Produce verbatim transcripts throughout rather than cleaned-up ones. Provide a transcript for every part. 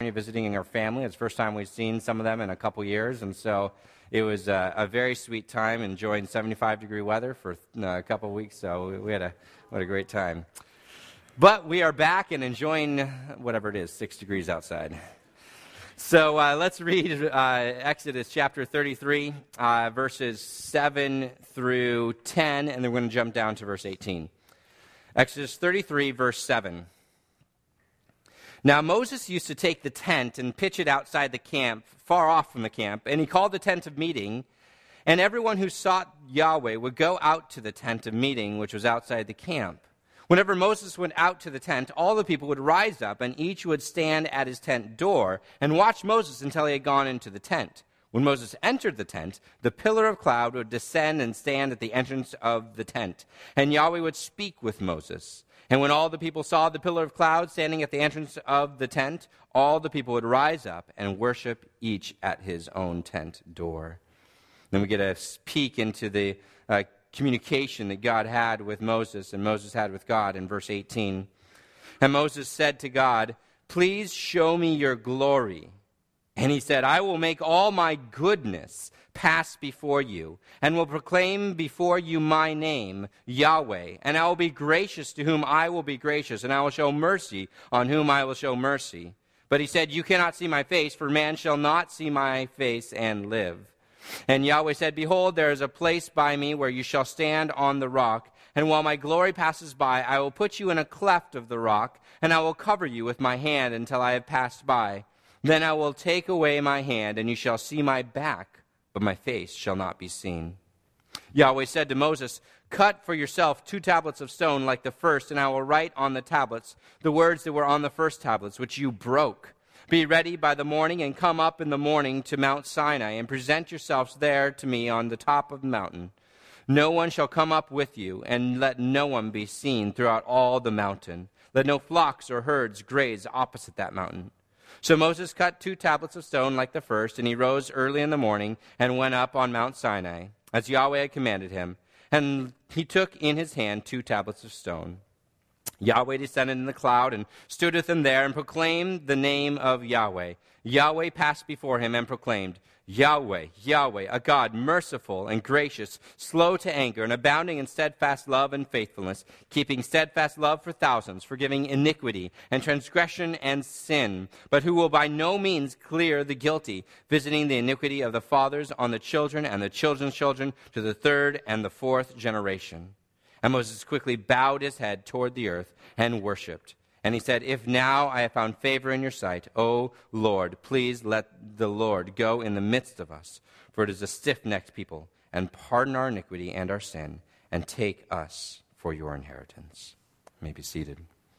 California visiting our family. It's the first time we've seen some of them in a couple years, and so it was a, a very sweet time, enjoying seventy-five degree weather for a couple of weeks, so we, we had a, we had a great time. But we are back and enjoying whatever it is, six degrees outside. So uh, let's read uh, Exodus chapter thirty-three, uh, verses seven through ten, and then we're going to jump down to verse eighteen. Exodus thirty-three, verse seven. Now Moses used to take the tent and pitch it outside the camp, far off from the camp, and he called the tent of meeting, and everyone who sought Yahweh would go out to the tent of meeting, which was outside the camp. Whenever Moses went out to the tent, all the people would rise up, and each would stand at his tent door and watch Moses until he had gone into the tent. When Moses entered the tent, the pillar of cloud would descend and stand at the entrance of the tent, and Yahweh would speak with Moses. And when all the people saw the pillar of cloud standing at the entrance of the tent, all the people would rise up and worship each at his own tent door. Then we get a peek into the uh, communication that God had with Moses and Moses had with God in verse eighteen. And Moses said to God, "Please show me your glory." And he said, "I will make all my goodness pass before you, and will proclaim before you my name, Yahweh. And I will be gracious to whom I will be gracious, and I will show mercy on whom I will show mercy." But he said, "You cannot see my face, for man shall not see my face and live." And Yahweh said, "Behold, there is a place by me where you shall stand on the rock, and while my glory passes by, I will put you in a cleft of the rock, and I will cover you with my hand until I have passed by. Then I will take away my hand, and you shall see my back, but my face shall not be seen." Yahweh said to Moses, "Cut for yourself two tablets of stone like the first, and I will write on the tablets the words that were on the first tablets, which you broke. Be ready by the morning, and come up in the morning to Mount Sinai, and present yourselves there to me on the top of the mountain. No one shall come up with you, and let no one be seen throughout all the mountain. Let no flocks or herds graze opposite that mountain." So Moses cut two tablets of stone like the first, and he rose early in the morning and went up on Mount Sinai, as Yahweh had commanded him. And he took in his hand two tablets of stone. Yahweh descended in the cloud and stood with him there and proclaimed the name of Yahweh. Yahweh passed before him and proclaimed, "Yahweh, Yahweh, a God merciful and gracious, slow to anger, and abounding in steadfast love and faithfulness, keeping steadfast love for thousands, forgiving iniquity and transgression and sin, but who will by no means clear the guilty, visiting the iniquity of the fathers on the children and the children's children to the third and the fourth generation." And Moses quickly bowed his head toward the earth and worshipped. And he said, "If now I have found favor in your sight, O Lord, please let the Lord go in the midst of us, for it is a stiff-necked people, and pardon our iniquity and our sin, and take us for your inheritance." You may be seated.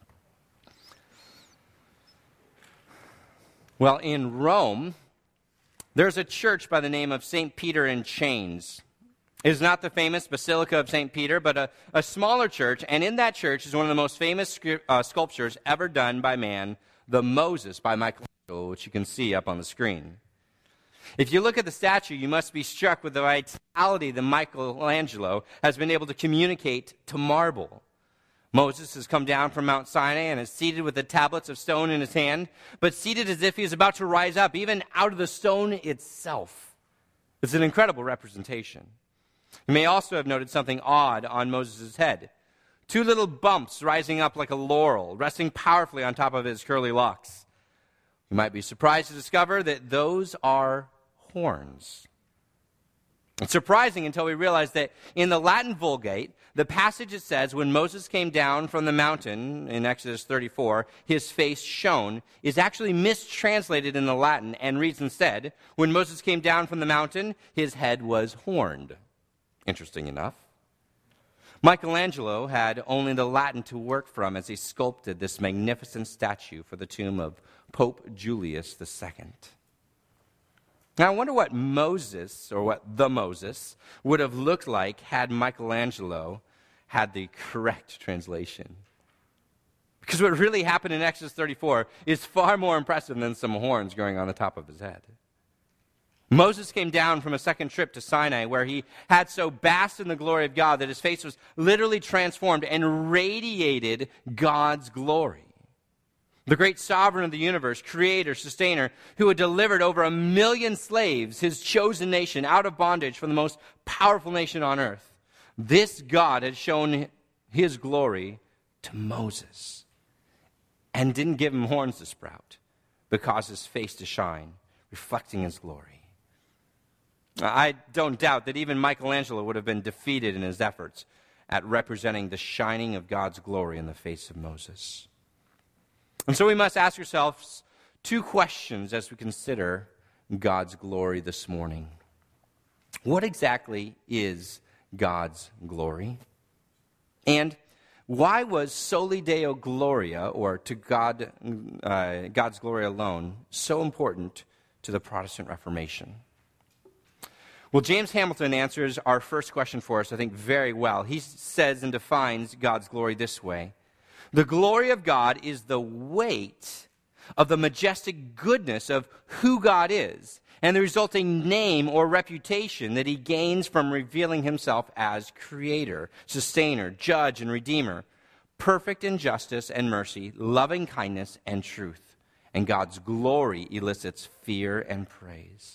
Well, in Rome, there's a church by the name of Saint Peter in Chains. It is not the famous Basilica of Saint Peter, but a, a smaller church, and in that church is one of the most famous uh, sculptures ever done by man, the Moses by Michelangelo, which you can see up on the screen. If you look at the statue, you must be struck with the vitality that Michelangelo has been able to communicate to marble. Moses has come down from Mount Sinai and is seated with the tablets of stone in his hand, but seated as if he is about to rise up, even out of the stone itself. It's an incredible representation. You may also have noted something odd on Moses' head. Two little bumps rising up like a laurel, resting powerfully on top of his curly locks. You might be surprised to discover that those are horns. It's surprising until we realize that in the Latin Vulgate, the passage that says, "When Moses came down from the mountain," in Exodus thirty-four, "his face shone," is actually mistranslated in the Latin and reads instead, "When Moses came down from the mountain, his head was horned." Interesting enough. Michelangelo had only the Latin to work from as he sculpted this magnificent statue for the tomb of Pope Julius the Second. Now, I wonder what Moses, or what the Moses, would have looked like had Michelangelo had the correct translation. Because what really happened in Exodus thirty-four is far more impressive than some horns growing on the top of his head. Moses came down from a second trip to Sinai, where he had so basked in the glory of God that his face was literally transformed and radiated God's glory. The great sovereign of the universe, creator, sustainer, who had delivered over a million slaves, his chosen nation, out of bondage from the most powerful nation on earth. This God had shown his glory to Moses and didn't give him horns to sprout, but caused his face to shine, reflecting his glory. I don't doubt that even Michelangelo would have been defeated in his efforts at representing the shining of God's glory in the face of Moses. And so we must ask ourselves two questions as we consider God's glory this morning. What exactly is God's glory? And why was Soli Deo Gloria, or to God, uh, God's glory alone, so important to the Protestant Reformation? Well, James Hamilton answers our first question for us, I think, very well. He says and defines God's glory this way. The glory of God is the weight of the majestic goodness of who God is and the resulting name or reputation that he gains from revealing himself as creator, sustainer, judge, and redeemer, perfect in justice and mercy, loving kindness and truth. And God's glory elicits fear and praise.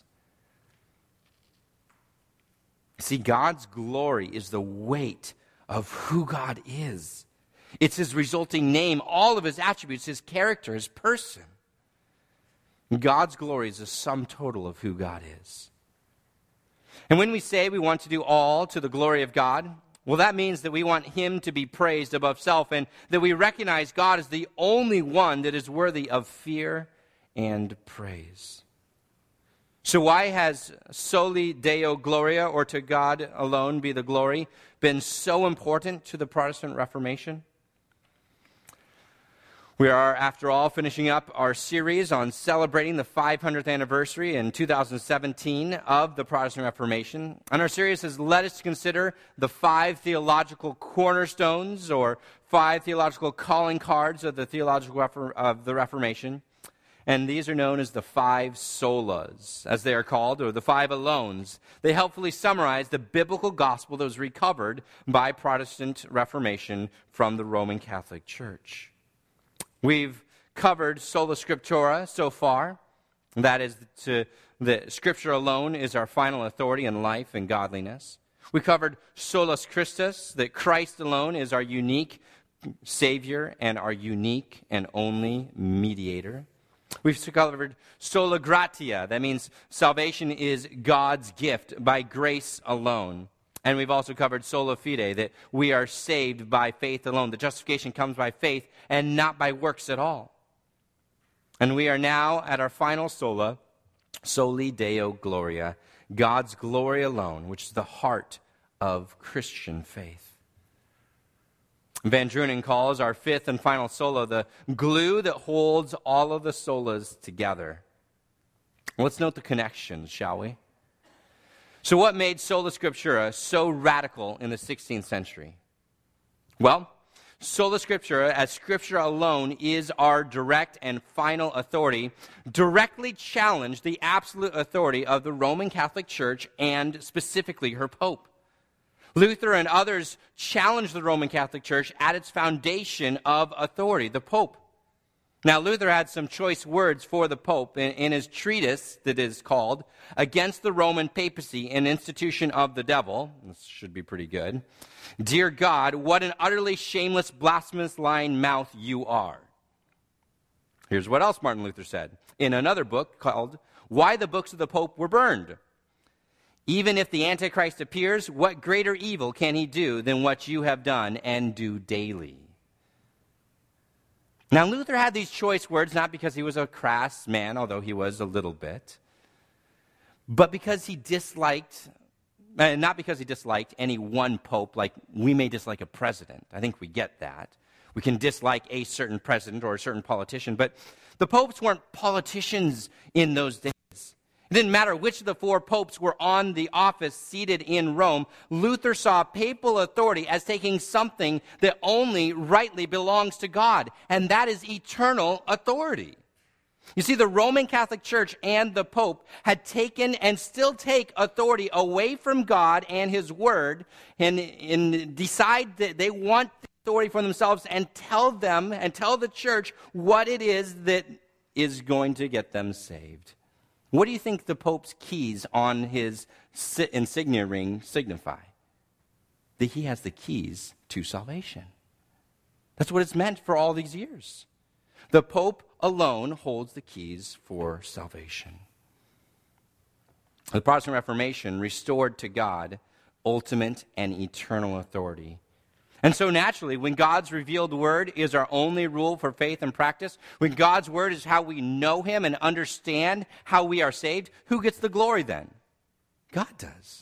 See, God's glory is the weight of who God is. It's his resulting name, all of his attributes, his character, his person. God's glory is the sum total of who God is. And when we say we want to do all to the glory of God, well, that means that we want him to be praised above self, and that we recognize God as the only one that is worthy of fear and praise. So why has Soli Deo Gloria, or to God alone be the glory, been so important to the Protestant Reformation? We are, after all, finishing up our series on celebrating the five hundredth anniversary in two thousand seventeen of the Protestant Reformation. And our series has led us to consider the five theological cornerstones, or five theological calling cards of the theological refor- of the Reformation. And these are known as the five solas, as they are called, or the five alones. They helpfully summarize the biblical gospel that was recovered by Protestant Reformation from the Roman Catholic Church. We've covered sola scriptura so far. That is, to, the Scripture alone is our final authority in life and godliness. We covered solus Christus, that Christ alone is our unique Savior and our unique and only mediator. We've covered sola gratia. That means salvation is God's gift by grace alone. And we've also covered sola fide, that we are saved by faith alone. The justification comes by faith and not by works at all. And we are now at our final sola, Soli Deo Gloria, God's glory alone, which is the heart of Christian faith. Van Drunen calls our fifth and final sola the glue that holds all of the solas together. Let's note the connections, shall we? So what made sola scriptura so radical in the sixteenth century? Well, sola scriptura, as Scripture alone is our direct and final authority, directly challenged the absolute authority of the Roman Catholic Church and specifically her Pope. Luther and others challenged the Roman Catholic Church at its foundation of authority, the Pope. Now, Luther had some choice words for the Pope in, in his treatise that is called Against the Roman Papacy, an Institution of the Devil. This should be pretty good. Dear God, what an utterly shameless, blasphemous, lying mouth you are. Here's what else Martin Luther said in another book called Why the Books of the Pope Were Burned. Even if the Antichrist appears, what greater evil can he do than what you have done and do daily? Now, Luther had these choice words not because he was a crass man, although he was a little bit, but because he disliked, uh, not because he disliked any one pope, like we may dislike a president. I think we get that. We can dislike a certain president or a certain politician, but the popes weren't politicians in those days. It didn't matter which of the four popes were on the office seated in Rome. Luther saw papal authority as taking something that only rightly belongs to God, and that is eternal authority. You see, the Roman Catholic Church and the Pope had taken and still take authority away from God and his word, and, and decide that they want authority for themselves and tell them and tell the church what it is that is going to get them saved. What do you think the Pope's keys on his insignia ring signify? That he has the keys to salvation. That's what it's meant for all these years. The Pope alone holds the keys for salvation. The Protestant Reformation restored to God ultimate and eternal authority. And so naturally, when God's revealed word is our only rule for faith and practice, when God's word is how we know him and understand how we are saved, who gets the glory then? God does.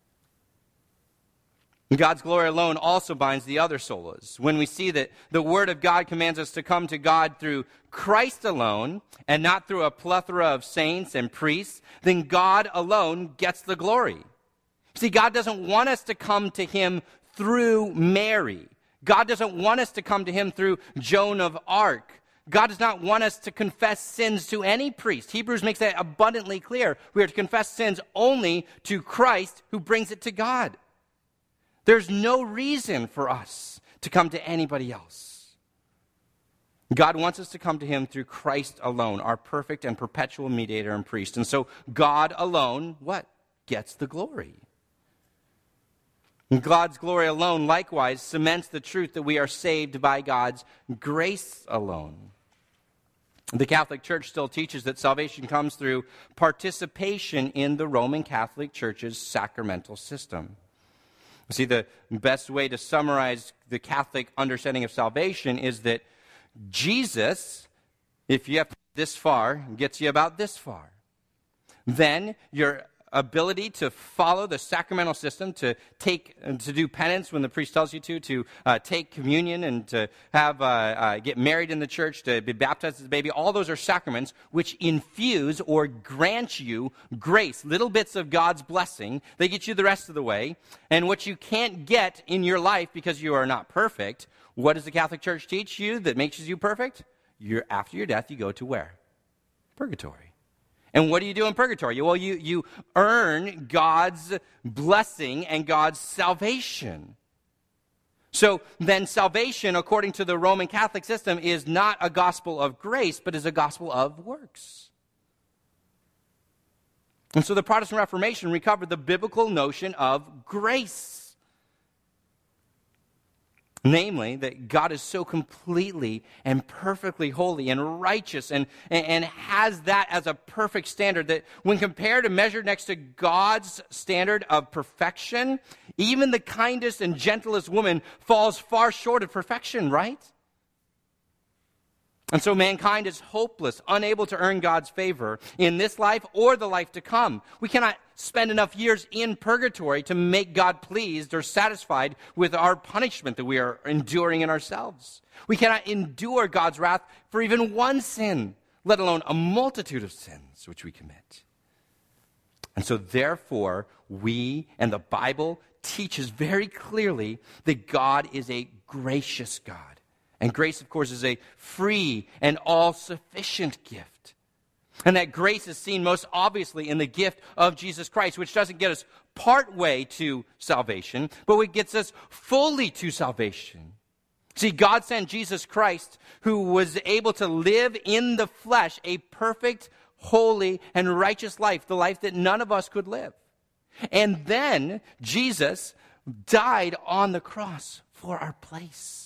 God's glory alone also binds the other solas. When we see that the Word of God commands us to come to God through Christ alone and not through a plethora of saints and priests, then God alone gets the glory. See, God doesn't want us to come to him through Mary. God doesn't want us to come to him through Joan of Arc. God does not want us to confess sins to any priest. Hebrews makes that abundantly clear. We are to confess sins only to Christ who brings it to God. There's no reason for us to come to anybody else. God wants us to come to him through Christ alone, our perfect and perpetual mediator and priest. And so God alone, what? Gets the glory. And God's glory alone likewise cements the truth that we are saved by God's grace alone. The Catholic Church still teaches that salvation comes through participation in the Roman Catholic Church's sacramental system. See, the best way to summarize the Catholic understanding of salvation is that Jesus, if you have this far, gets you about this far. Then your ability to follow the sacramental system, to take, to do penance when the priest tells you to, to uh, take communion and to have uh, uh, get married in the church, to be baptized as a baby, all those are sacraments which infuse or grant you grace, little bits of God's blessing. They get you the rest of the way. And what you can't get in your life because you are not perfect, what does the Catholic Church teach you that makes you perfect? You're, after your death, you go to where? Purgatory. And what do you do in purgatory? Well, you, you earn God's blessing and God's salvation. So then salvation, according to the Roman Catholic system, is not a gospel of grace, but is a gospel of works. And so the Protestant Reformation recovered the biblical notion of grace. Namely, that God is so completely and perfectly holy and righteous and, and, and has that as a perfect standard that when compared and measured next to God's standard of perfection, even the kindest and gentlest woman falls far short of perfection, right? And so mankind is hopeless, unable to earn God's favor in this life or the life to come. We cannot spend enough years in purgatory to make God pleased or satisfied with our punishment that we are enduring in ourselves. We cannot endure God's wrath for even one sin, let alone a multitude of sins which we commit. And so therefore, we and the Bible teaches very clearly that God is a gracious God. And grace, of course, is a free and all-sufficient gift. And that grace is seen most obviously in the gift of Jesus Christ, which doesn't get us part way to salvation, but it gets us fully to salvation. See, God sent Jesus Christ, who was able to live in the flesh a perfect, holy, and righteous life, the life that none of us could live. And then Jesus died on the cross for our place.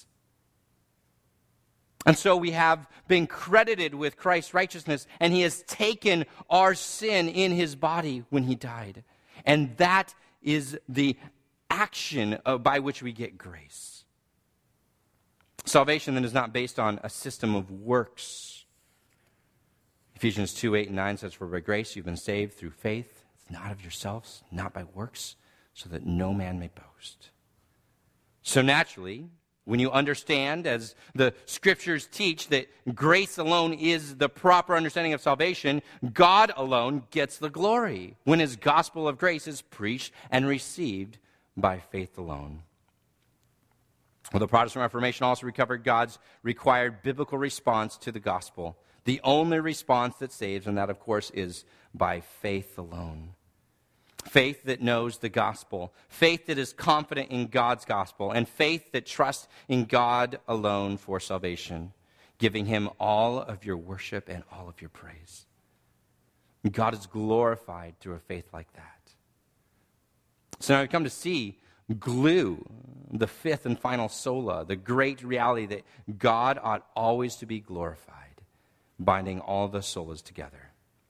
And so we have been credited with Christ's righteousness, and he has taken our sin in his body when he died. And that is the action of, by which we get grace. Salvation then is not based on a system of works. Ephesians two, eight, and nine says, "For by grace you've been saved through faith. It's not of yourselves, not by works, so that no man may boast." So naturally, when you understand, as the scriptures teach, that grace alone is the proper understanding of salvation, God alone gets the glory when his gospel of grace is preached and received by faith alone. Well, the Protestant Reformation also recovered God's required biblical response to the gospel, the only response that saves, and that, of course, is by faith alone. Faith that knows the gospel. Faith that is confident in God's gospel. And faith that trusts in God alone for salvation, giving him all of your worship and all of your praise. God is glorified through a faith like that. So now we come to see glue, the fifth and final sola, the great reality that God ought always to be glorified, binding all the solas together.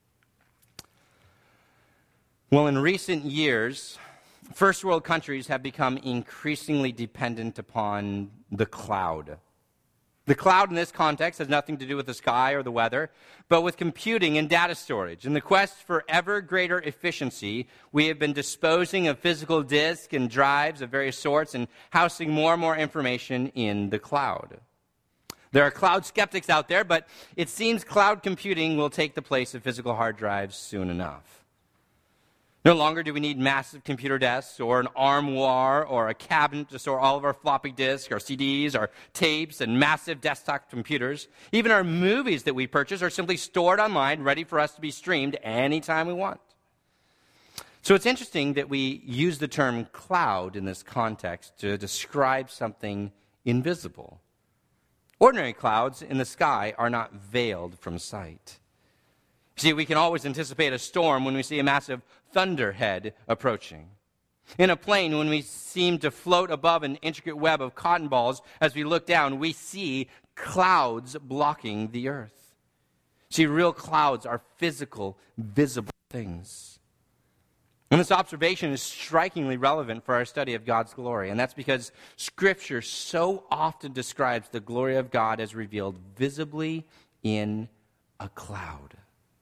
Well, in recent years, first world countries have become increasingly dependent upon the cloud. The cloud in this context has nothing to do with the sky or the weather, but with computing and data storage. In the quest for ever greater efficiency, we have been disposing of physical disks and drives of various sorts and housing more and more information in the cloud. There are cloud skeptics out there, but it seems cloud computing will take the place of physical hard drives soon enough. No longer do we need massive computer desks or an armoire or a cabinet to store all of our floppy disks, our C Ds, our tapes, and massive desktop computers. Even our movies that we purchase are simply stored online, ready for us to be streamed anytime we want. So it's interesting that we use the term cloud in this context to describe something invisible. Ordinary clouds in the sky are not veiled from sight. See, we can always anticipate a storm when we see a massive thunderhead approaching. In a plane, when we seem to float above an intricate web of cotton balls, as we look down, we see clouds blocking the earth. See, real clouds are physical, visible things. And this observation is strikingly relevant for our study of God's glory, and that's because Scripture so often describes the glory of God as revealed visibly in a cloud.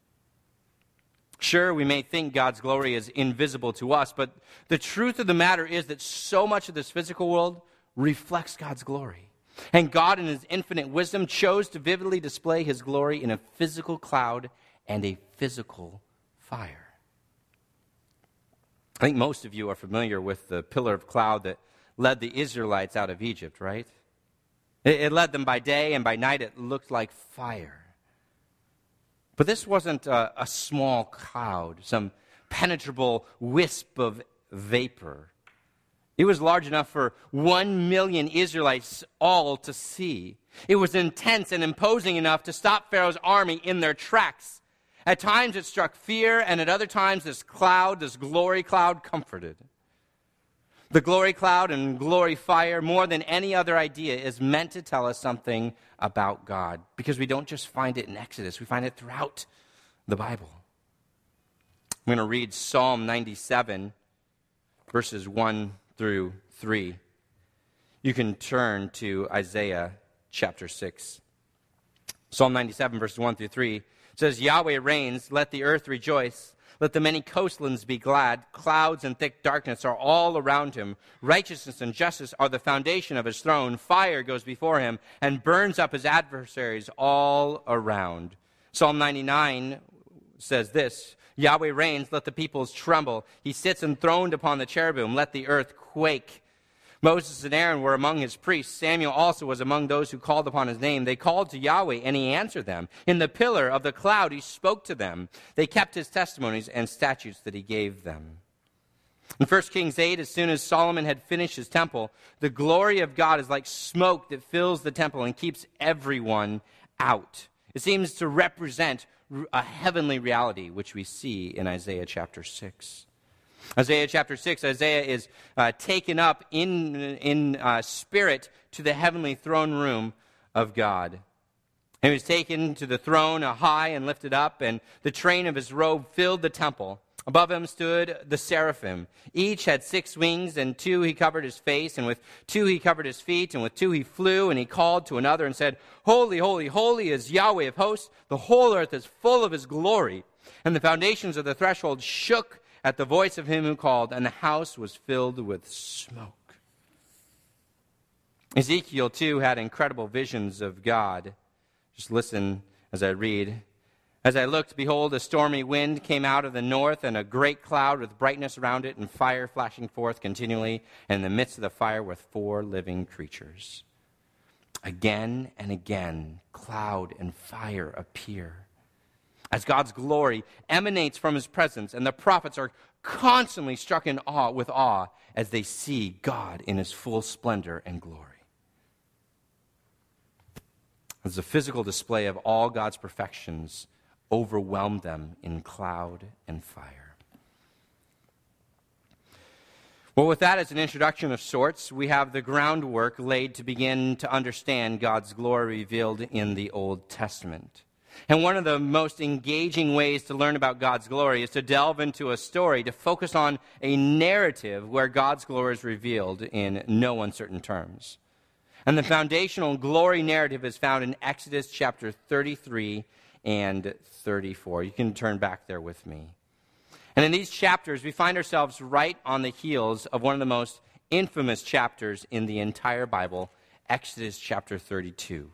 Sure, we may think God's glory is invisible to us, but the truth of the matter is that so much of this physical world reflects God's glory. And God, in his infinite wisdom, chose to vividly display his glory in a physical cloud and a physical fire. I think most of you are familiar with the pillar of cloud that led the Israelites out of Egypt, right? It, it led them by day, and by night it looked like fire. But this wasn't a, a small cloud, some penetrable wisp of vapor. It was large enough for one million Israelites all to see. It was intense and imposing enough to stop Pharaoh's army in their tracks. At times it struck fear, and at other times this cloud, this glory cloud, comforted. The glory cloud and glory fire, more than any other idea, is meant to tell us something about God, because we don't just find it in Exodus, we find it throughout the Bible. I'm going to read Psalm ninety-seven, verses one through three. You can turn to Isaiah chapter six. Psalm ninety-seven, verses one through three says, Yahweh reigns, let the earth rejoice. Let the many coastlands be glad. Clouds and thick darkness are all around him. Righteousness and justice are the foundation of his throne. Fire goes before him and burns up his adversaries all around. Psalm ninety-nine says this, Yahweh reigns, let the peoples tremble. He sits enthroned upon the cherubim, let the earth quake. Moses and Aaron were among his priests. Samuel also was among those who called upon his name. They called to Yahweh, and he answered them. In the pillar of the cloud he spoke to them. They kept his testimonies and statutes that he gave them. In First Kings eight, as soon as Solomon had finished his temple, the glory of God is like smoke that fills the temple and keeps everyone out. It seems to represent a heavenly reality, which we see in Isaiah chapter six. Isaiah chapter six, Isaiah is uh, taken up in, in uh, spirit to the heavenly throne room of God. He was taken to the throne uh, high and lifted up, and the train of his robe filled the temple. Above him stood the seraphim. Each had six wings, and two he covered his face, and with two he covered his feet, and with two he flew, and he called to another and said, Holy, holy, holy is Yahweh of hosts. The whole earth is full of his glory. And the foundations of the threshold shook at the voice of him who called, and the house was filled with smoke. Ezekiel, too, had incredible visions of God. Just listen as I read. As I looked, behold, a stormy wind came out of the north, and a great cloud with brightness around it, and fire flashing forth continually, and in the midst of the fire were four living creatures. Again and again, cloud and fire appear. as God's glory emanates from his presence, and the prophets are constantly struck in awe with awe as they see God in his full splendor and glory. As the physical display of all God's perfections overwhelmed them in cloud and fire. Well, with that as an introduction of sorts, we have the groundwork laid to begin to understand God's glory revealed in the Old Testament. And one of the most engaging ways to learn about God's glory is to delve into a story, to focus on a narrative where God's glory is revealed in no uncertain terms. And the foundational glory narrative is found in Exodus chapter thirty-three and thirty-four. You can turn back there with me. And in these chapters, we find ourselves right on the heels of one of the most infamous chapters in the entire Bible, Exodus chapter thirty-two.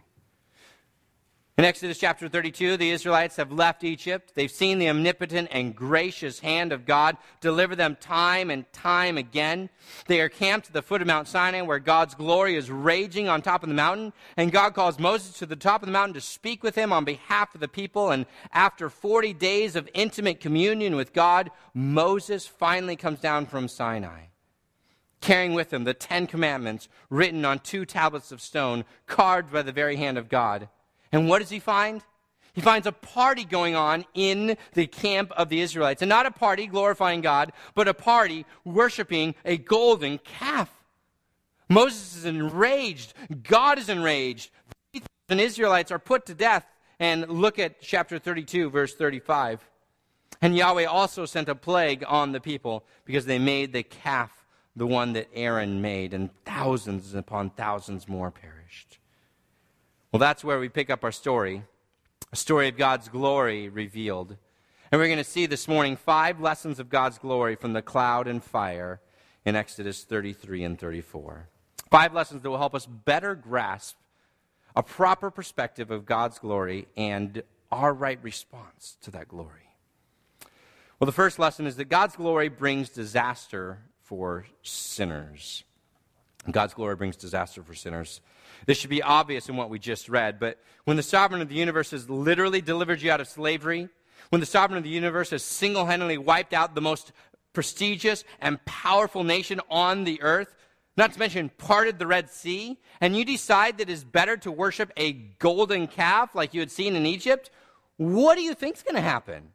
In Exodus chapter thirty-two, the Israelites have left Egypt. They've seen the omnipotent and gracious hand of God deliver them time and time again. They are camped at the foot of Mount Sinai, where God's glory is raging on top of the mountain. And God calls Moses to the top of the mountain to speak with him on behalf of the people. And after forty days of intimate communion with God, Moses finally comes down from Sinai, carrying with him the Ten Commandments written on two tablets of stone, carved by the very hand of God. And what does he find? He finds a party going on in the camp of the Israelites. And not a party glorifying God, but a party worshiping a golden calf. Moses is enraged. God is enraged. The Israelites are put to death. And look at chapter thirty-two, verse thirty-five. And Yahweh also sent a plague on the people because they made the calf the one that Aaron made, and thousands upon thousands more perished. Well, that's where we pick up our story, a story of God's glory revealed. And we're going to see this morning five lessons of God's glory from the cloud and fire in Exodus thirty-three and thirty-four. Five lessons that will help us better grasp a proper perspective of God's glory and our right response to that glory. Well, the first lesson is that God's glory brings disaster for sinners. God's glory brings disaster for sinners. This should be obvious in what we just read, but when the sovereign of the universe has literally delivered you out of slavery, when the sovereign of the universe has single-handedly wiped out the most prestigious and powerful nation on the earth, not to mention parted the Red Sea, and you decide that it is better to worship a golden calf like you had seen in Egypt, what do you think is going to happen?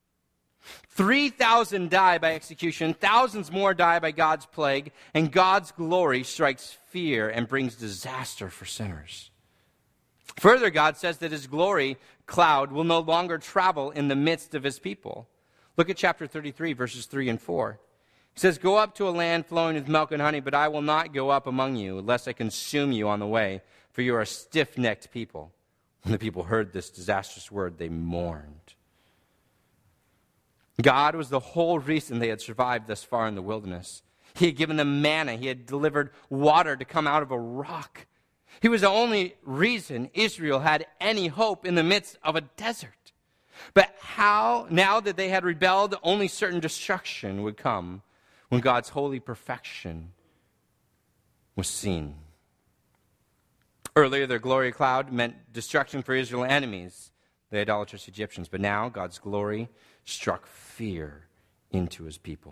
three thousand die by execution, thousands more die by God's plague, and God's glory strikes fear and brings disaster for sinners. Further, God says that his glory cloud will no longer travel in the midst of his people. Look at chapter thirty-three, verses three and four. He says, "Go up to a land flowing with milk and honey, but I will not go up among you, lest I consume you on the way, for you are a stiff-necked people." When the people heard this disastrous word, they mourned. God was the whole reason they had survived thus far in the wilderness. He had given them manna. He had delivered water to come out of a rock. He was the only reason Israel had any hope in the midst of a desert. But how, now that they had rebelled, only certain destruction would come when God's holy perfection was seen. Earlier, their glory cloud meant destruction for Israel's enemies, the idolatrous Egyptians. But now, God's glory struck fear into his people.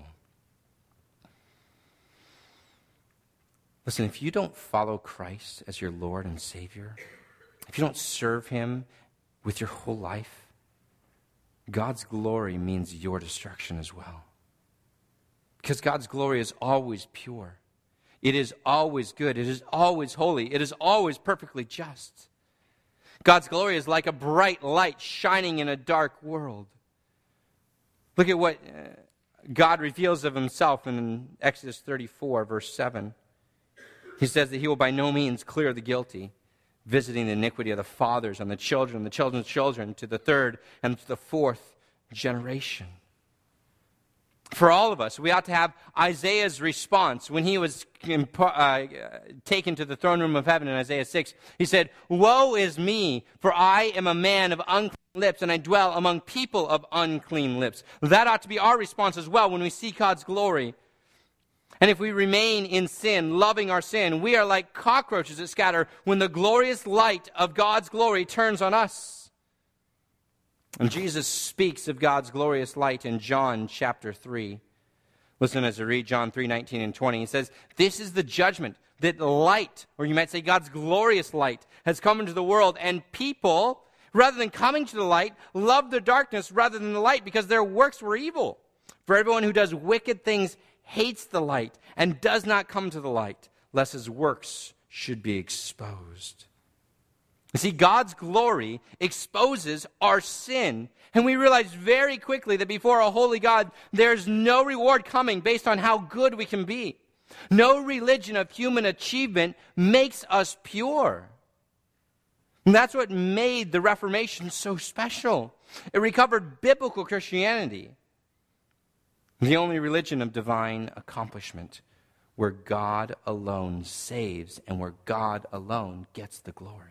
Listen, if you don't follow Christ as your Lord and Savior, if you don't serve him with your whole life, God's glory means your destruction as well. Because God's glory is always pure. It is always good. It is always holy. It is always perfectly just. God's glory is like a bright light shining in a dark world. Look at what God reveals of himself in Exodus thirty-four, verse seven. He says that he will by no means clear the guilty, visiting the iniquity of the fathers on the children, the children's children, to the third and to the fourth generation. For all of us, we ought to have Isaiah's response when he was uh, taken to the throne room of heaven in Isaiah six. He said, "Woe is me, for I am a man of unclean lips, and I dwell among people of unclean lips." That ought to be our response as well when we see God's glory. And if we remain in sin, loving our sin, we are like cockroaches that scatter when the glorious light of God's glory turns on us. And Jesus speaks of God's glorious light in John chapter three. Listen as I read John three, nineteen and twenty. He says, "This is the judgment, that light," or you might say God's glorious light, "has come into the world, and people, rather than coming to the light, love the darkness rather than the light, because their works were evil. For everyone who does wicked things hates the light and does not come to the light, lest his works should be exposed." You see, God's glory exposes our sin. And we realize very quickly that before a holy God, there's no reward coming based on how good we can be. No religion of human achievement makes us pure. And that's what made the Reformation so special. It recovered biblical Christianity, the only religion of divine accomplishment, where God alone saves and where God alone gets the glory.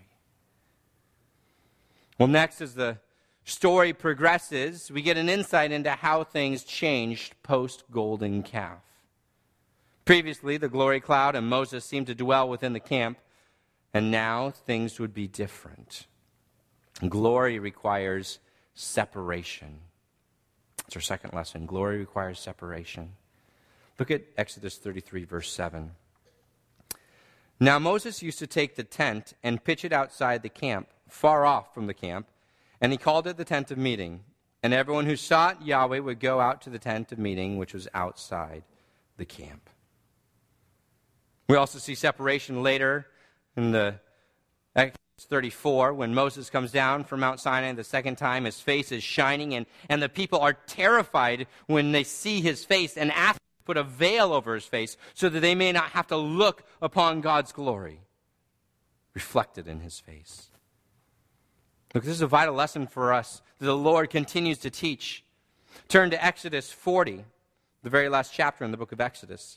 Well, next, as the story progresses, we get an insight into how things changed post-golden calf. Previously, the glory cloud and Moses seemed to dwell within the camp, and now things would be different. Glory requires separation. That's our second lesson. Glory requires separation. Look at Exodus thirty-three, verse seven. "Now Moses used to take the tent and pitch it outside the camp, far off from the camp, and he called it the tent of meeting. And everyone who sought Yahweh would go out to the tent of meeting, which was outside the camp." We also see separation later in the Exodus thirty-four, when Moses comes down from Mount Sinai the second time. His face is shining, and, and the people are terrified when they see his face and ask him to put a veil over his face so that they may not have to look upon God's glory reflected in his face. Look, this is a vital lesson for us that the Lord continues to teach. Turn to Exodus forty, the very last chapter in the book of Exodus.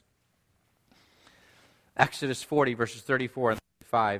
Exodus forty, verses thirty-four and thirty-five.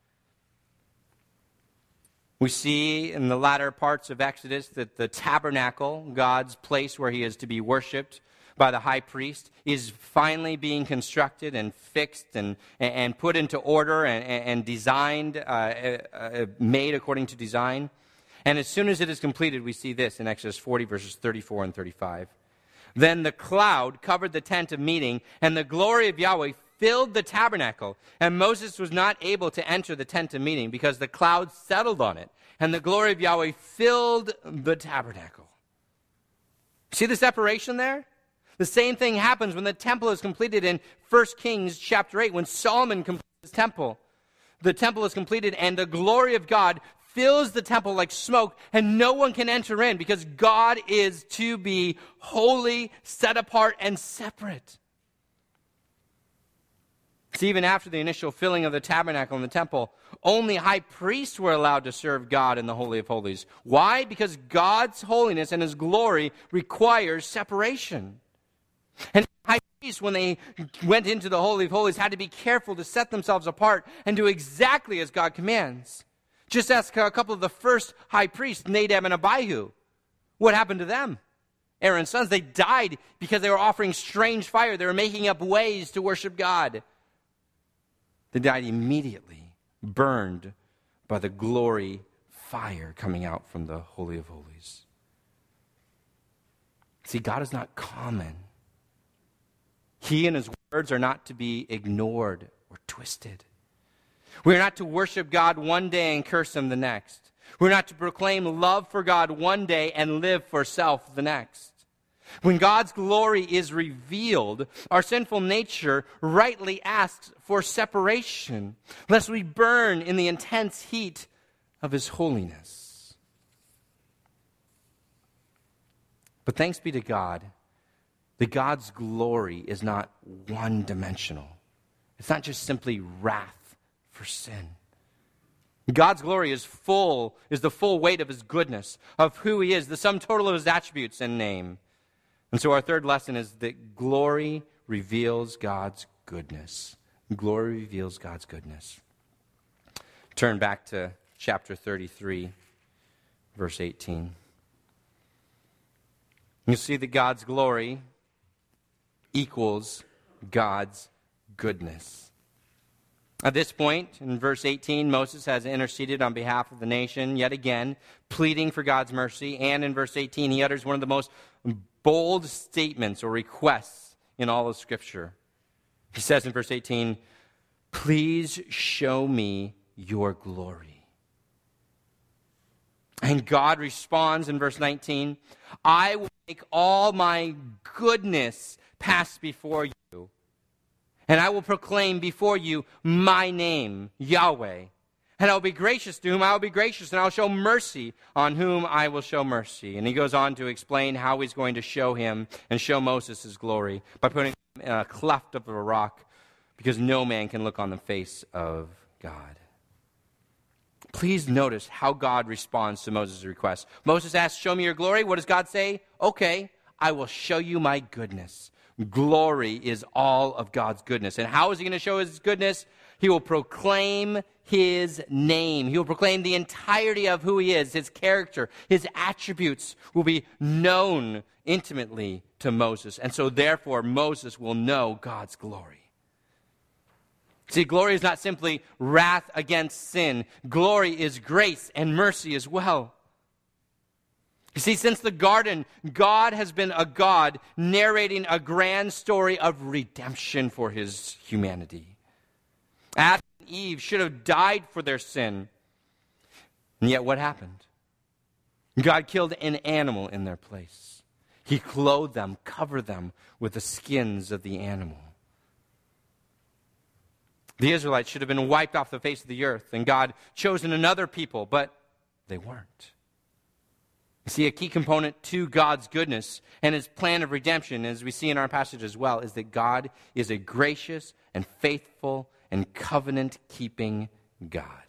We see in the latter parts of Exodus that the tabernacle, God's place where he is to be worshipped by the high priest, is finally being constructed and fixed and, and put into order and, and designed, uh, uh, made according to design. And as soon as it is completed, we see this in Exodus forty, verses thirty-four and thirty-five. "Then the cloud covered the tent of meeting, and the glory of Yahweh filled the tabernacle. And Moses was not able to enter the tent of meeting because the cloud settled on it, and the glory of Yahweh filled the tabernacle." See the separation there? The same thing happens when the temple is completed in First Kings chapter eight, when Solomon completes his temple. The temple is completed, and the glory of God fills the temple like smoke, and no one can enter in because God is to be holy, set apart, and separate. See, even after the initial filling of the tabernacle and the temple, only high priests were allowed to serve God in the Holy of Holies. Why? Because God's holiness and his glory requires separation. And high priests, when they went into the Holy of Holies, had to be careful to set themselves apart and do exactly as God commands. Just ask a couple of the first high priests, Nadab and Abihu. What happened to them? Aaron's sons, they died because they were offering strange fire. They were making up ways to worship God. They died immediately, burned by the glory fire coming out from the Holy of Holies. See, God is not common. He and his words are not to be ignored or twisted. We are not to worship God one day and curse him the next. We're not to proclaim love for God one day and live for self the next. When God's glory is revealed, our sinful nature rightly asks for separation, lest we burn in the intense heat of his holiness. But thanks be to God that God's glory is not one-dimensional. It's not just simply wrath for sin. God's glory is full, is the full weight of his goodness, of who he is, the sum total of his attributes and name. And so our third lesson is that glory reveals God's goodness. Glory reveals God's goodness. Turn back to chapter thirty-three, verse eighteen. You see that God's glory equals God's goodness. At this point, in verse eighteen, Moses has interceded on behalf of the nation, yet again, pleading for God's mercy. And in verse eighteen, he utters one of the most bold statements or requests in all of Scripture. He says in verse eighteen, "Please show me your glory." And God responds in verse nineteen, "I will make all my goodness pass before you. And I will proclaim before you my name, Yahweh. And I will be gracious to whom I will be gracious, and I will show mercy on whom I will show mercy." And he goes on to explain how he's going to show him and show Moses his glory by putting him in a cleft of a rock, because no man can look on the face of God. Please notice how God responds to Moses' request. Moses asks, "Show me your glory." What does God say? "Okay, I will show you my goodness." Glory is all of God's goodness. And how is he going to show his goodness? He will proclaim his name. He will proclaim the entirety of who he is, his character, his attributes will be known intimately to Moses. And so therefore, Moses will know God's glory. See, glory is not simply wrath against sin. Glory is grace and mercy as well. You see, since the garden, God has been a God narrating a grand story of redemption for his humanity. Adam and Eve should have died for their sin. And yet what happened? God killed an animal in their place. He clothed them, covered them with the skins of the animal. The Israelites should have been wiped off the face of the earth, and God chosen another people, but they weren't. You see, a key component to God's goodness and his plan of redemption, as we see in our passage as well, is that God is a gracious and faithful and covenant-keeping God.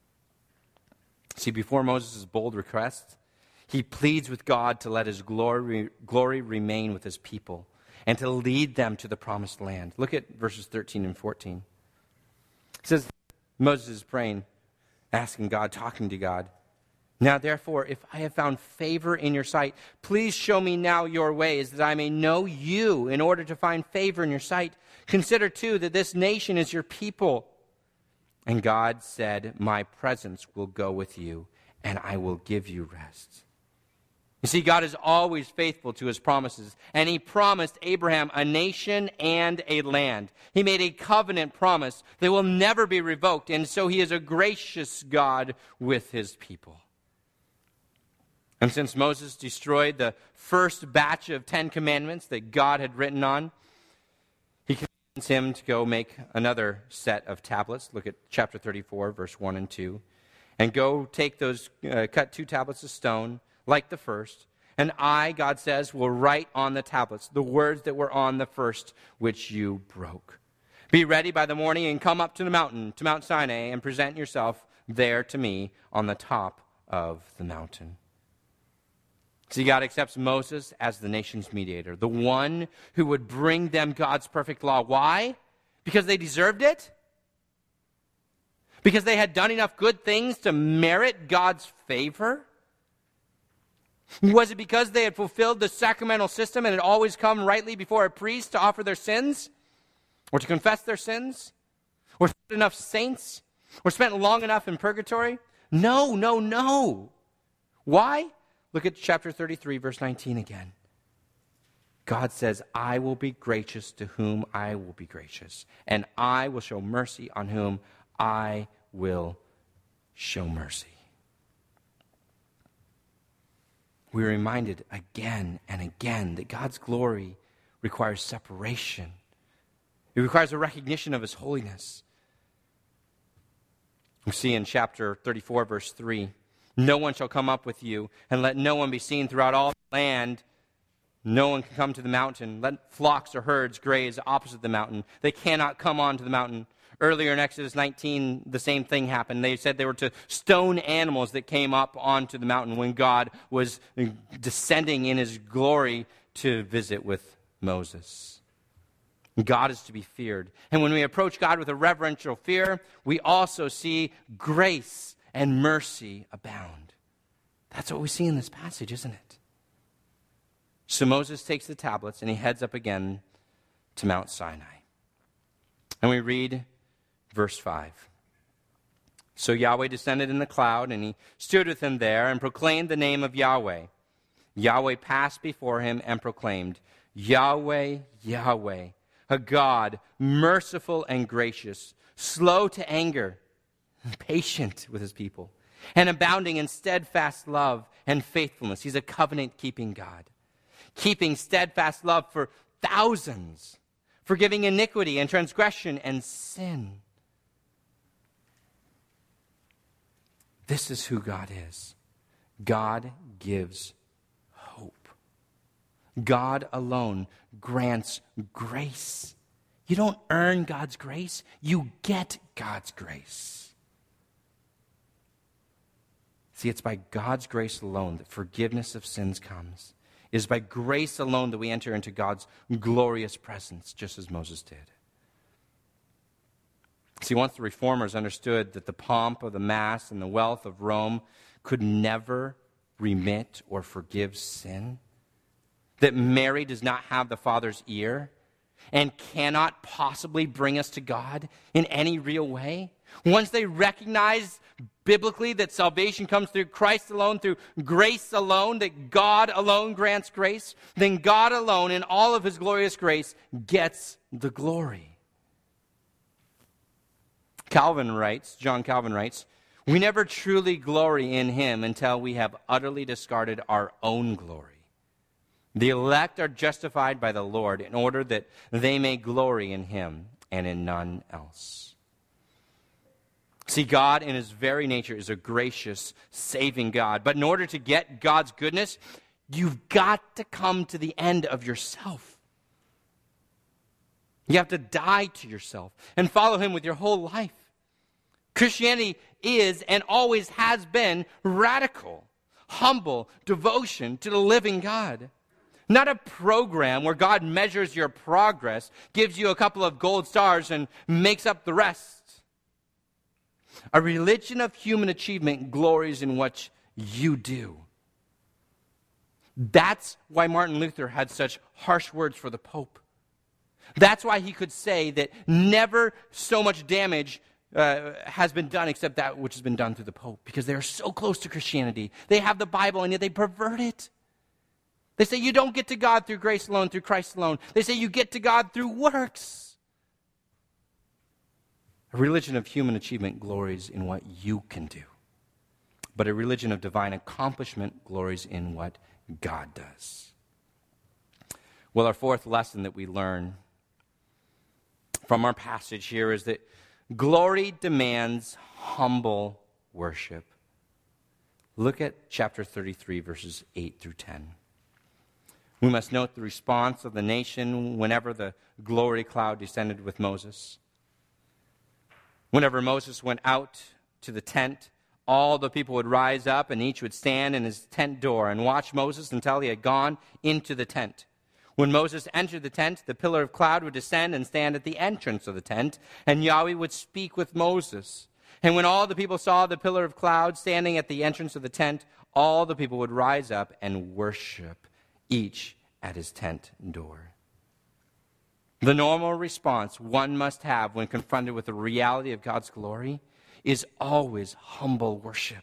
See, before Moses' bold request, he pleads with God to let his glory, glory remain with his people and to lead them to the promised land. Look at verses thirteen and fourteen. It says, Moses is praying, asking God, talking to God. "Now, therefore, if I have found favor in your sight, please show me now your ways, that I may know you in order to find favor in your sight. Consider, too, that this nation is your people." And God said, "My presence will go with you, and I will give you rest." You see, God is always faithful to his promises, and he promised Abraham a nation and a land. He made a covenant promise that will never be revoked, and so he is a gracious God with his people. And since Moses destroyed the first batch of Ten Commandments that God had written on, he commands him to go make another set of tablets. Look at chapter thirty-four, verse one and two. "And go take those, uh, cut two tablets of stone, like the first, and I," God says, "will write on the tablets the words that were on the first, which you broke. Be ready by the morning and come up to the mountain, to Mount Sinai, and present yourself there to me on the top of the mountain." See, God accepts Moses as the nation's mediator, the one who would bring them God's perfect law. Why? Because they deserved it? Because they had done enough good things to merit God's favor? Was it because they had fulfilled the sacramental system and had always come rightly before a priest to offer their sins? Or to confess their sins? Or spent enough saints? Or spent long enough in purgatory? No, no, no. Why? Look at chapter thirty-three, verse nineteen again. God says, "I will be gracious to whom I will be gracious, and I will show mercy on whom I will show mercy." We're reminded again and again that God's glory requires separation. It requires a recognition of his holiness. We see in chapter thirty-four, verse three, "No one shall come up with you, and let no one be seen throughout all the land. No one can come to the mountain. Let flocks or herds graze opposite the mountain. They cannot come onto the mountain." Earlier in Exodus nineteen, the same thing happened. They said they were to stone animals that came up onto the mountain when God was descending in his glory to visit with Moses. God is to be feared. And when we approach God with a reverential fear, we also see grace and mercy abound. That's what we see in this passage, isn't it? So Moses takes the tablets and he heads up again to Mount Sinai. And we read Verse five. So Yahweh descended in the cloud, and he stood with him there and proclaimed the name of Yahweh. Yahweh passed before him and proclaimed, Yahweh, Yahweh, a God merciful and gracious, slow to anger, patient with his people, and abounding in steadfast love and faithfulness. He's a covenant-keeping God, keeping steadfast love for thousands, forgiving iniquity and transgression and sin. This is who God is. God gives hope. God alone grants grace. You don't earn God's grace. You get God's grace. See, it's by God's grace alone that forgiveness of sins comes. It is by grace alone that we enter into God's glorious presence, just as Moses did. See, once the reformers understood that the pomp of the Mass and the wealth of Rome could never remit or forgive sin, that Mary does not have the Father's ear and cannot possibly bring us to God in any real way, once they recognize biblically that salvation comes through Christ alone, through grace alone, that God alone grants grace, then God alone, in all of his glorious grace, gets the glory. Calvin writes, John Calvin writes, we never truly glory in him until we have utterly discarded our own glory. The elect are justified by the Lord in order that they may glory in him and in none else. See, God in his very nature is a gracious, saving God. But in order to get God's goodness, you've got to come to the end of yourself. You have to die to yourself and follow him with your whole life. Christianity is and always has been radical, humble devotion to the living God. Not a program where God measures your progress, gives you a couple of gold stars, and makes up the rest. A religion of human achievement glories in what you do. That's why Martin Luther had such harsh words for the Pope. That's why he could say that never so much damage uh, has been done except that which has been done through the Pope, because they are so close to Christianity. They have the Bible, and yet they pervert it. They say you don't get to God through grace alone, through Christ alone. They say you get to God through works. A religion of human achievement glories in what you can do. But a religion of divine accomplishment glories in what God does. Well, our fourth lesson that we learn from our passage here is that glory demands humble worship. Look at chapter thirty-three, verses eight through ten. We must note the response of the nation whenever the glory cloud descended with Moses. Whenever Moses went out to the tent, all the people would rise up, and each would stand in his tent door and watch Moses until he had gone into the tent. When Moses entered the tent, the pillar of cloud would descend and stand at the entrance of the tent, and Yahweh would speak with Moses. And when all the people saw the pillar of cloud standing at the entrance of the tent, all the people would rise up and worship, each at his tent door. The normal response one must have when confronted with the reality of God's glory is always humble worship.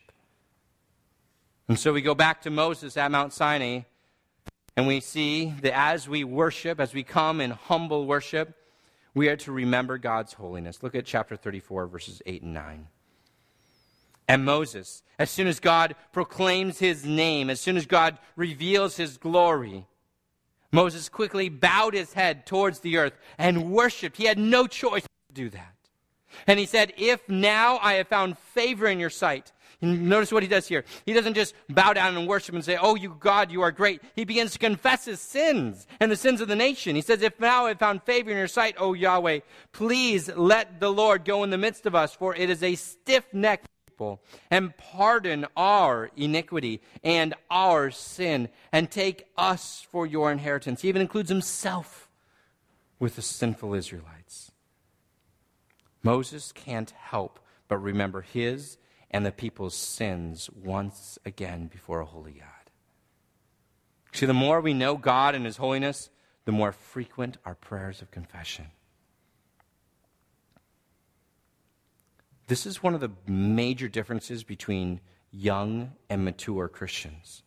And so we go back to Moses at Mount Sinai, and we see that as we worship, as we come in humble worship, we are to remember God's holiness. Look at chapter thirty-four, verses eight and nine. And Moses, as soon as God proclaims his name, as soon as God reveals his glory, Moses quickly bowed his head towards the earth and worshiped. He had no choice to do that. And he said, if now I have found favor in your sight. And notice what he does here. He doesn't just bow down and worship and say, oh, you God, you are great. He begins to confess his sins and the sins of the nation. He says, if now I have found favor in your sight, O Yahweh, please let the Lord go in the midst of us, for it is a stiff-necked people, and pardon our iniquity and our sin, and take us for your inheritance. He even includes himself with the sinful Israelites. Moses can't help but remember his and the people's sins once again before a holy God. See, the more we know God and his holiness, the more frequent our prayers of confession. This is one of the major differences between young and mature Christians.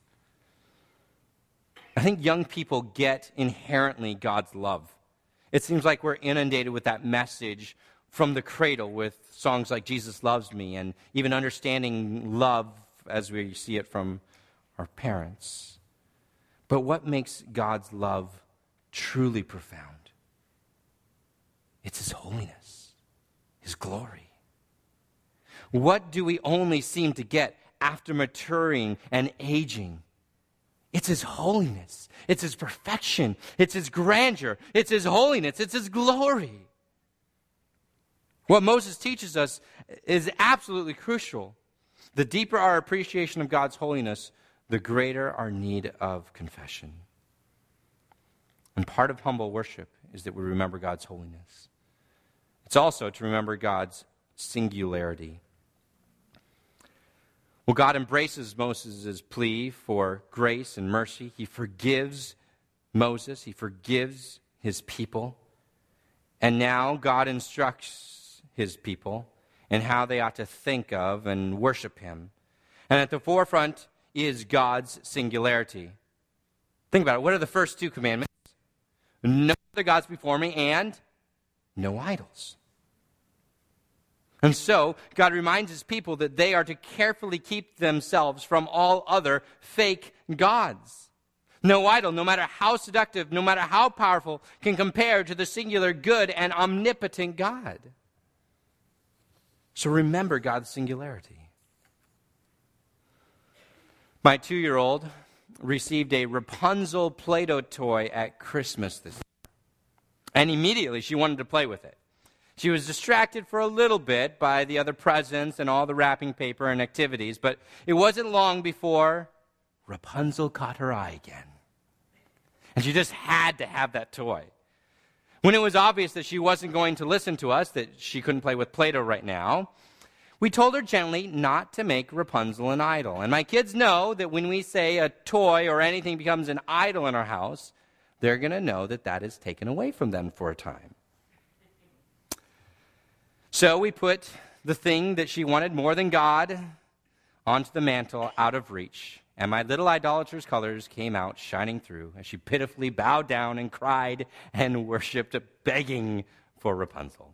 I think young people get inherently God's love. It seems like we're inundated with that message from the cradle with songs like Jesus Loves Me, and even understanding love as we see it from our parents. But what makes God's love truly profound? It's His holiness, His glory. What do we only seem to get after maturing and aging? It's His holiness. It's His perfection. It's His grandeur. It's His holiness. It's His glory. What Moses teaches us is absolutely crucial. The deeper our appreciation of God's holiness, the greater our need of confession. And part of humble worship is that we remember God's holiness. It's also to remember God's singularity. Well, God embraces Moses' plea for grace and mercy. He forgives Moses. He forgives his people. And now God instructs his people in how they ought to think of and worship him. And at the forefront is God's singularity. Think about it. What are the first two commandments? No other gods before me, and no idols. And so, God reminds his people that they are to carefully keep themselves from all other fake gods. No idol, no matter how seductive, no matter how powerful, can compare to the singular good and omnipotent God. So remember God's singularity. My two-year-old received a Rapunzel Play-Doh toy at Christmas this year. And immediately she wanted to play with it. She was distracted for a little bit by the other presents and all the wrapping paper and activities, but it wasn't long before Rapunzel caught her eye again. And she just had to have that toy. When it was obvious that she wasn't going to listen to us, that she couldn't play with Play-Doh right now, we told her gently not to make Rapunzel an idol. And my kids know that when we say a toy or anything becomes an idol in our house, they're going to know that that is taken away from them for a time. So we put the thing that she wanted more than God onto the mantle out of reach. And my little idolatrous colors came out shining through as she pitifully bowed down and cried and worshipped, begging for Rapunzel.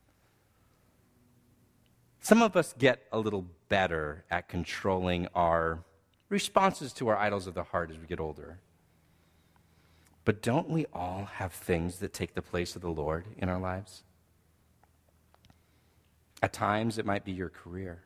Some of us get a little better at controlling our responses to our idols of the heart as we get older. But don't we all have things that take the place of the Lord in our lives? At times, it might be your career.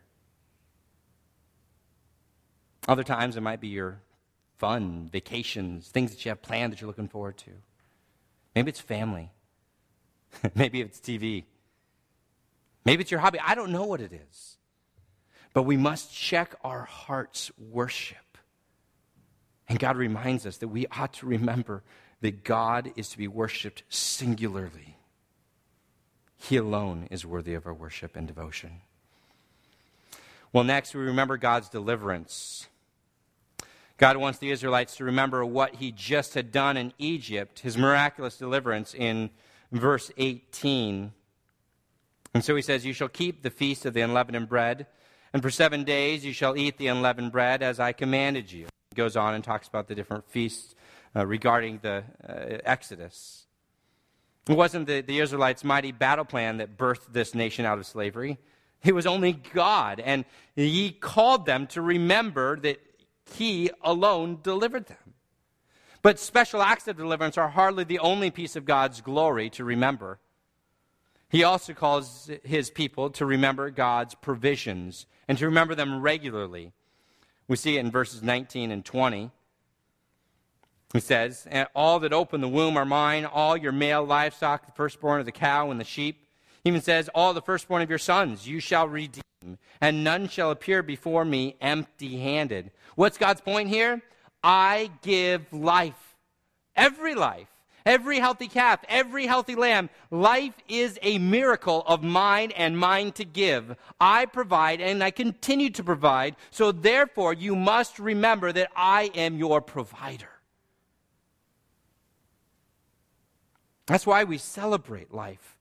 Other times, it might be your fun, vacations, things that you have planned that you're looking forward to. Maybe it's family. Maybe it's T V. Maybe it's your hobby. I don't know what it is. But we must check our heart's worship. And God reminds us that we ought to remember that God is to be worshiped singularly. He alone is worthy of our worship and devotion. Well, next, we remember God's deliverance. God wants the Israelites to remember what he just had done in Egypt, his miraculous deliverance in verse eighteen. And so he says, "You shall keep the feast of the unleavened bread, and for seven days you shall eat the unleavened bread as I commanded you." He goes on and talks about the different feasts uh, regarding the uh, Exodus. It wasn't the, the Israelites' mighty battle plan that birthed this nation out of slavery. It was only God, and he called them to remember that he alone delivered them. But special acts of deliverance are hardly the only piece of God's glory to remember. He also calls his people to remember God's provisions and to remember them regularly. We see it in verses nineteen and twenty. He says, "And all that open the womb are mine, all your male livestock, the firstborn of the cow and the sheep." He even says, "All the firstborn of your sons you shall redeem, and none shall appear before me empty-handed." What's God's point here? I give life. Every life. Every healthy calf, every healthy lamb. Life is a miracle of mine and mine to give. I provide and I continue to provide. So therefore you must remember that I am your provider. That's why we celebrate life.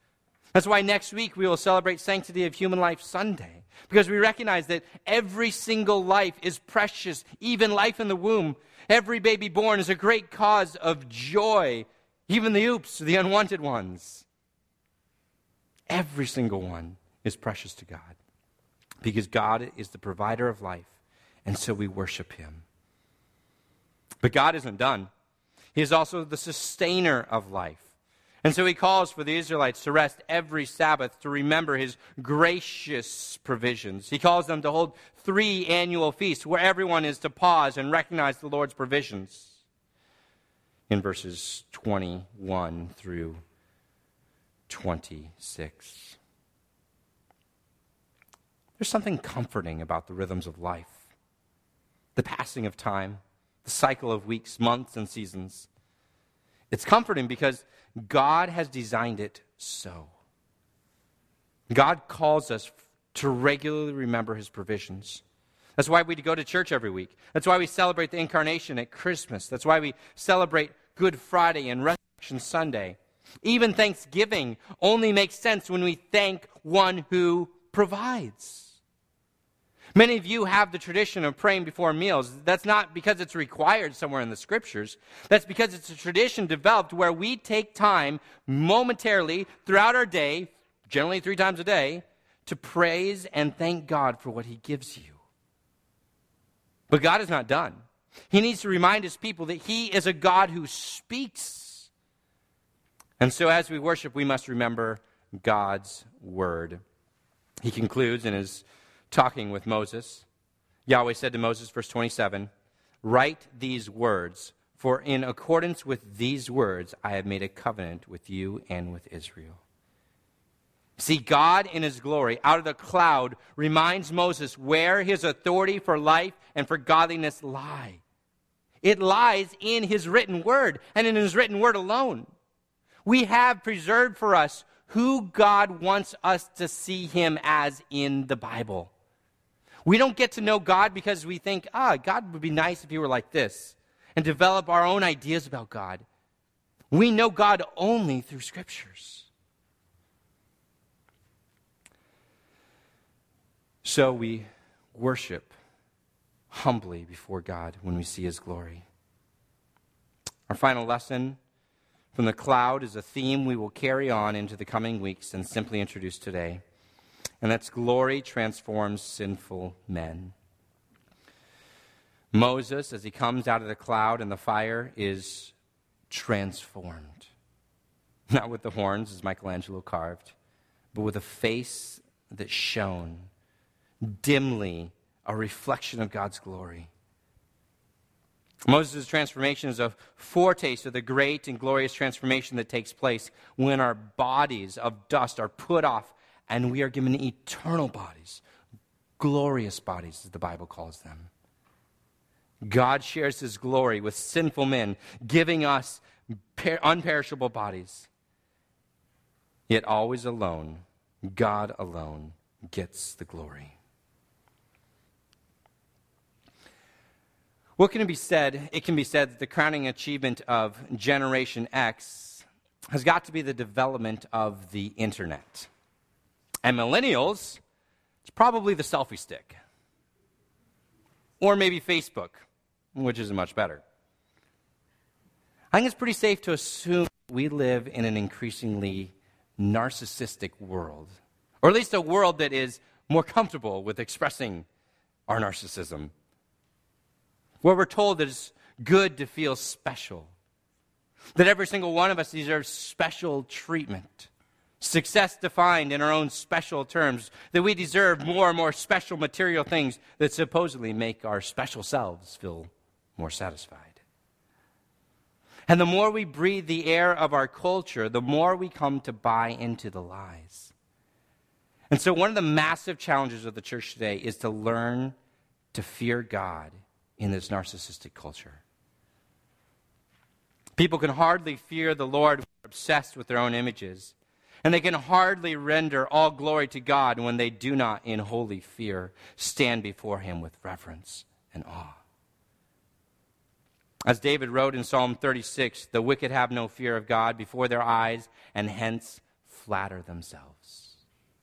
That's why next week we will celebrate Sanctity of Human Life Sunday, because we recognize that every single life is precious, even life in the womb. Every baby born is a great cause of joy, even the oops, the unwanted ones. Every single one is precious to God, because God is the provider of life, and so we worship him. But God isn't done. He is also the sustainer of life. And so he calls for the Israelites to rest every Sabbath to remember his gracious provisions. He calls them to hold three annual feasts where everyone is to pause and recognize the Lord's provisions. In verses twenty-one through twenty-six. There's something comforting about the rhythms of life, the passing of time, the cycle of weeks, months, and seasons. It's comforting because God has designed it so. God calls us to regularly remember his provisions. That's why we go to church every week. That's why we celebrate the Incarnation at Christmas. That's why we celebrate Good Friday and Resurrection Sunday. Even Thanksgiving only makes sense when we thank one who provides. Many of you have the tradition of praying before meals. That's not because it's required somewhere in the scriptures. That's because it's a tradition developed where we take time momentarily throughout our day, generally three times a day, to praise and thank God for what he gives you. But God is not done. He needs to remind his people that he is a God who speaks. And so as we worship, we must remember God's word. He concludes in his talking with Moses. Yahweh said to Moses, verse twenty-seven, "Write these words, for in accordance with these words I have made a covenant with you and with Israel." See, God in his glory, out of the cloud, reminds Moses where his authority for life and for godliness lie. It lies in his written word, and in his written word alone. We have preserved for us who God wants us to see him as in the Bible. We don't get to know God because we think, ah, God would be nice if he were like this, and develop our own ideas about God. We know God only through scriptures. So we worship humbly before God when we see his glory. Our final lesson from the cloud is a theme we will carry on into the coming weeks and simply introduce today. And that's glory transforms sinful men. Moses, as he comes out of the cloud and the fire, is transformed. Not with the horns, as Michelangelo carved, but with a face that shone, dimly a reflection of God's glory. Moses' transformation is a foretaste of the great and glorious transformation that takes place when our bodies of dust are put off and we are given eternal bodies, glorious bodies, as the Bible calls them. God shares his glory with sinful men, giving us per- unperishable bodies. Yet always alone, God alone gets the glory. What can it be said? It can be said that the crowning achievement of Generation X has got to be the development of the internet. And millennials, it's probably the selfie stick. Or maybe Facebook, which is much better. I think it's pretty safe to assume we live in an increasingly narcissistic world. Or at least a world that is more comfortable with expressing our narcissism. Where we're told that it's good to feel special. That every single one of us deserves special treatment. Success defined in our own special terms. That we deserve more and more special material things that supposedly make our special selves feel more satisfied. And the more we breathe the air of our culture, the more we come to buy into the lies. And so one of the massive challenges of the church today is to learn to fear God in this narcissistic culture. People can hardly fear the Lord when they're obsessed with their own images. And they can hardly render all glory to God when they do not, in holy fear, stand before him with reverence and awe. As David wrote in Psalm thirty-six, "The wicked have no fear of God before their eyes, and hence flatter themselves.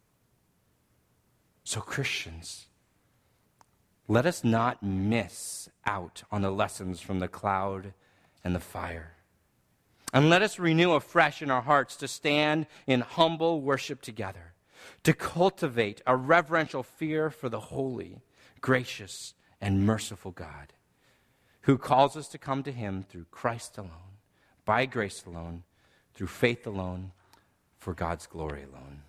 So Christians, let us not miss out on the lessons from the cloud and the fire. And let us renew afresh in our hearts to stand in humble worship together, to cultivate a reverential fear for the holy, gracious, and merciful God, who calls us to come to him through Christ alone, by grace alone, through faith alone, for God's glory alone.